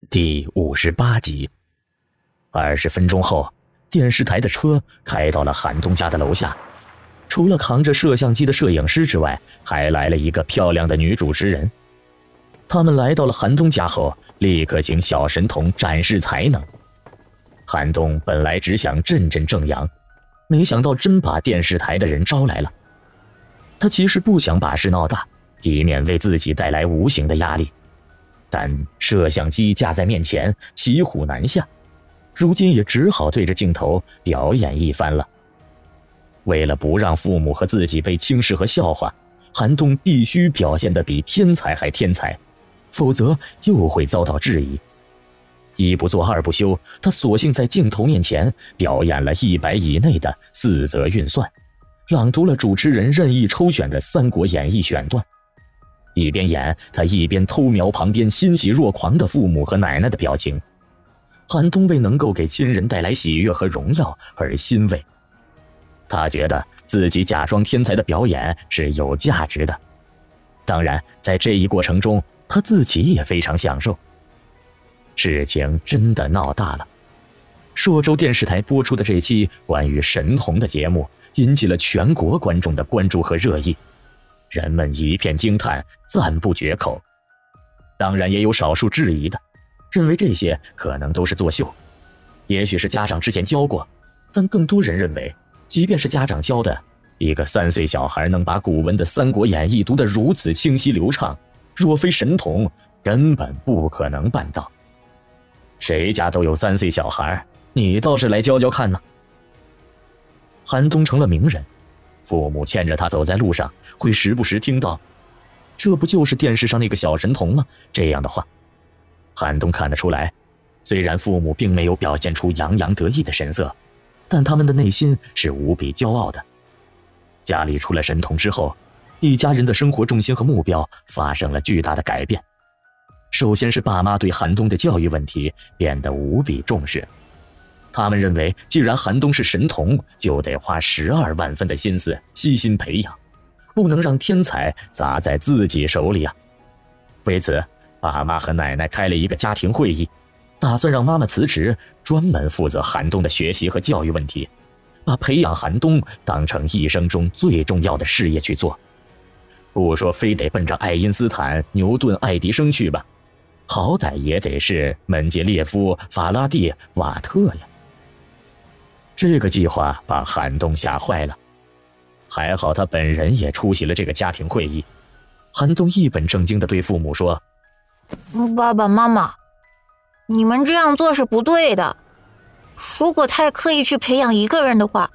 第58集。20分钟后，电视台的车开到了韩东家的楼下。除了扛着摄像机的摄影师之外，还来了一个漂亮的女主持人。他们来到了韩东家后，立刻请小神童展示才能。韩东本来只想振振正阳，没想到真把电视台的人招来了。他其实不想把事闹大，以免为自己带来无形的压力。但摄像机架在面前，骑虎难下，如今也只好对着镜头表演一番了。为了不让父母和自己被轻视和笑话，韩东必须表现得比天才还天才，否则又会遭到质疑。一不做二不休，他索性在镜头面前表演了100以内的4则运算，朗读了主持人任意抽选的《三国演义》选段。一边演，他一边偷瞄旁边欣喜若狂的父母和奶奶的表情。韩东为能够给亲人带来喜悦和荣耀而欣慰，他觉得自己假装天才的表演是有价值的。当然，在这一过程中，他自己也非常享受。事情真的闹大了。朔州电视台播出的这期关于神童的节目，引起了全国观众的关注和热议。人们一片惊叹，赞不绝口。当然也有少数质疑的，认为这些可能都是作秀，也许是家长之前教过，但更多人认为，即便是家长教的，一个3岁小孩能把古文的《三国演义》读得如此清晰流畅，若非神童，根本不可能办到。谁家都有3岁小孩，你倒是来教教看呢。韩东成了名人，父母牵着他走在路上，会时不时听到“这不就是电视上那个小神童吗”这样的话。韩东看得出来，虽然父母并没有表现出洋洋得意的神色，但他们的内心是无比骄傲的。家里出了神童之后，一家人的生活重心和目标发生了巨大的改变。首先是爸妈对韩东的教育问题变得无比重视。他们认为，既然韩东是神童，就得花12万分的心思悉心培养，不能让天才砸在自己手里啊。为此，爸妈和奶奶开了一个家庭会议，打算让妈妈辞职，专门负责韩东的学习和教育问题，把培养韩东当成一生中最重要的事业去做。不说非得奔着爱因斯坦、牛顿、爱迪生去吧，好歹也得是门捷列夫、法拉第、瓦特呀。这个计划把韩东吓坏了，还好他本人也出席了这个家庭会议。韩东一本正经地对父母说：“ 爸爸妈妈，你们这样做是不对的。如果太刻意去培养一个人的话，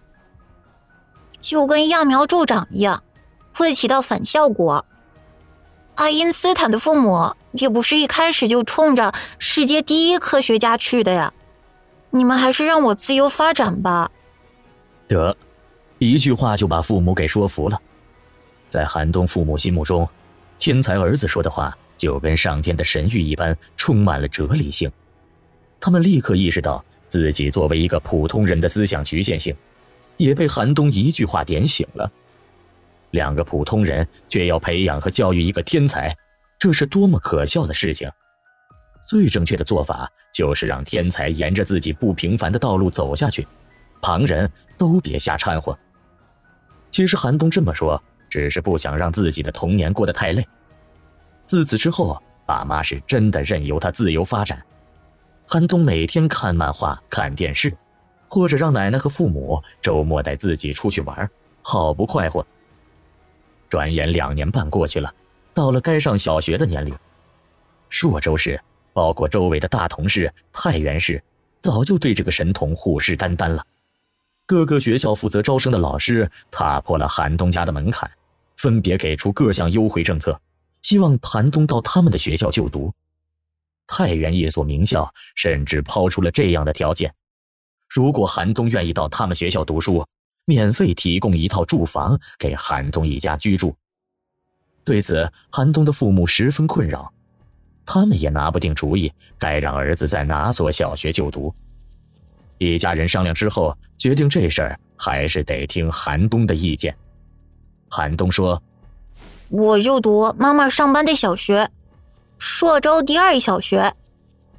就跟揠苗助长一样，会起到反效果。爱因斯坦的父母也不是一开始就冲着世界第一科学家去的呀。你们还是让我自由发展吧。” 得，一句话就把父母给说服了。在韩东父母心目中，天才儿子说的话就跟上天的神谕一般，充满了哲理性。他们立刻意识到自己作为一个普通人的思想局限性，也被韩东一句话点醒了。2个普通人却要培养和教育一个天才，这是多么可笑的事情。最正确的做法就是让天才沿着自己不平凡的道路走下去，旁人都别瞎掺和。其实韩东这么说，只是不想让自己的童年过得太累。自此之后，爸妈是真的任由他自由发展。韩东每天看漫画、看电视，或者让奶奶和父母周末带自己出去玩，好不快活。转眼2年半过去了，到了该上小学的年龄。朔州市包括周围的大同市、太原市，早就对这个神童虎视眈眈了。各个学校负责招生的老师踏破了韩东家的门槛，分别给出各项优惠政策，希望韩东到他们的学校就读。太原一所名校甚至抛出了这样的条件：如果韩东愿意到他们学校读书，免费提供1套住房给韩东一家居住。对此，韩东的父母十分困扰，他们也拿不定主意该让儿子在哪所小学就读。一家人商量之后，决定这事儿还是得听韩东的意见。韩东说：“ 我就读妈妈上班的小学，朔州第2小学，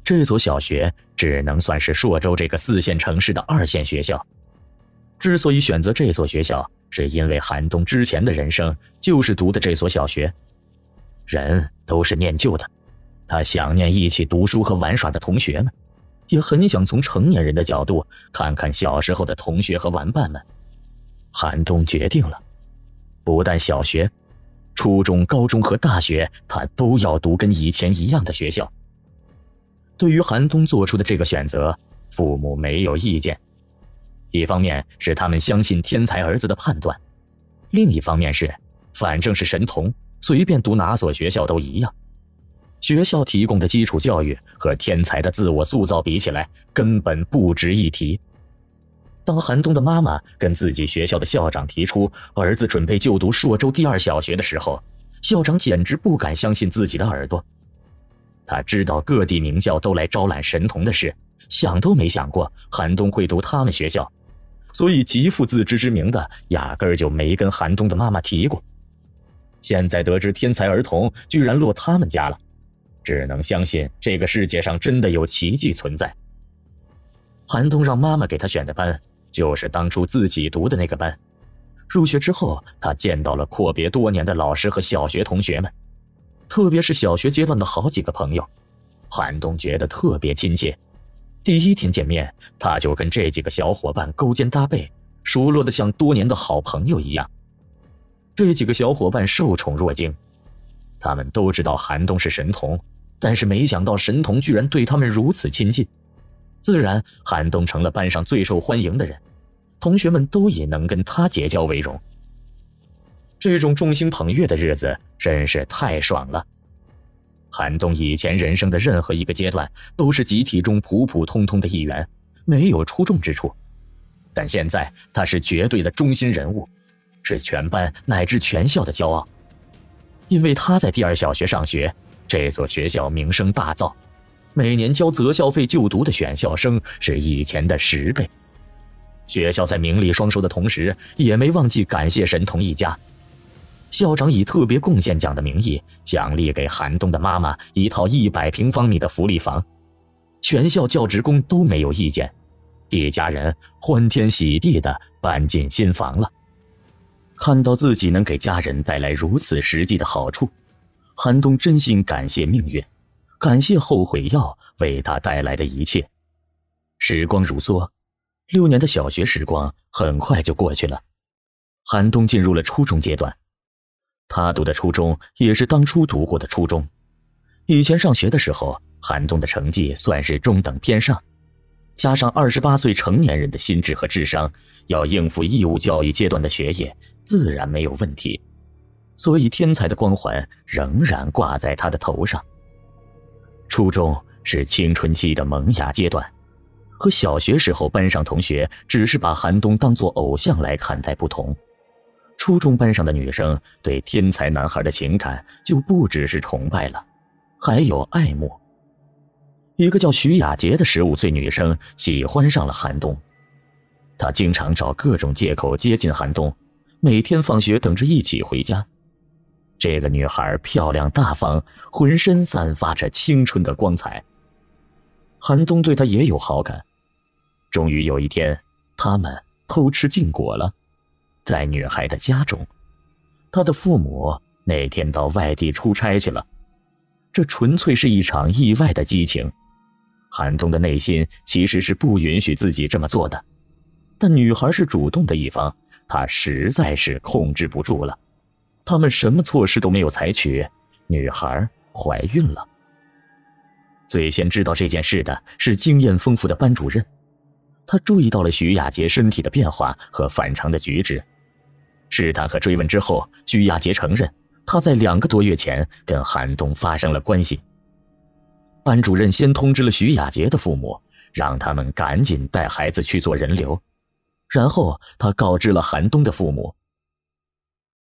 这所小学只能算是朔州这个4线城市的2线学校。之所以选择这所学校，是因为韩东之前的人生就是读的这所小学。人都是念旧的，他想念一起读书和玩耍的同学们，也很想从成年人的角度看看小时候的同学和玩伴们。韩东决定了，不但小学、初中、高中和大学，他都要读跟以前一样的学校。对于韩东做出的这个选择，父母没有意见。一方面是他们相信天才儿子的判断，另一方面是反正是神童，随便读哪所学校都一样。学校提供的基础教育和天才的自我塑造比起来，根本不值一提。当韩东的妈妈跟自己学校的校长提出儿子准备就读朔州第2小学的时候，校长简直不敢相信自己的耳朵。他知道各地名校都来招揽神童的事，想都没想过韩东会读他们学校，所以极负自知之明的压根儿就没跟韩东的妈妈提过。现在得知天才儿童居然落他们家了，只能相信这个世界上真的有奇迹存在。韩东让妈妈给他选的班就是当初自己读的那个班。入学之后，他见到了阔别多年的老师和小学同学们，特别是小学阶段的好几个朋友，韩东觉得特别亲切。第1天见面，他就跟这几个小伙伴勾肩搭背，熟络得像多年的好朋友一样。这几个小伙伴受宠若惊，他们都知道韩东是神童，但是没想到神童居然对他们如此亲近。自然，韩东成了班上最受欢迎的人，同学们都以能跟他结交为荣。这种众星捧月的日子真是太爽了。韩东以前人生的任何一个阶段都是集体中普普通通的一员，没有出众之处，但现在他是绝对的中心人物，是全班乃至全校的骄傲。因为他在第2小学上学，这所学校名声大噪，每年交择校费就读的选校生是以前的10倍。学校在名利双收的同时，也没忘记感谢神童一家。校长以特别贡献奖的名义奖励给韩东的妈妈一套100平方米的福利房，全校教职工都没有意见，一家人欢天喜地地搬进新房了。看到自己能给家人带来如此实际的好处，韩东真心感谢命运，感谢后悔药为他带来的一切。时光如梭，6年的小学时光很快就过去了。韩东进入了初中阶段，他读的初中也是当初读过的初中。以前上学的时候，韩东的成绩算是中等偏上，加上28岁成年人的心智和智商，要应付义务教育阶段的学业，自然没有问题。所以天才的光环仍然挂在他的头上。初中是青春期的萌芽阶段，和小学时候班上同学只是把韩东当作偶像来看待不同。初中班上的女生对天才男孩的情感就不只是崇拜了，还有爱慕。一个叫徐雅洁的15岁女生喜欢上了韩东，她经常找各种借口接近韩东，每天放学等着一起回家。这个女孩漂亮大方，浑身散发着青春的光彩。韩东对她也有好感。终于有一天，他们偷吃禁果了。在女孩的家中，她的父母那天到外地出差去了，这纯粹是一场意外的激情。韩东的内心其实是不允许自己这么做的，但女孩是主动的一方，他实在是控制不住了。他们什么措施都没有采取，女孩怀孕了。最先知道这件事的是经验丰富的班主任，他注意到了徐雅洁身体的变化和反常的举止。试探和追问之后，徐雅洁承认她在2个多月前跟韩东发生了关系。班主任先通知了徐雅洁的父母，让他们赶紧带孩子去做人流，然后他告知了韩东的父母，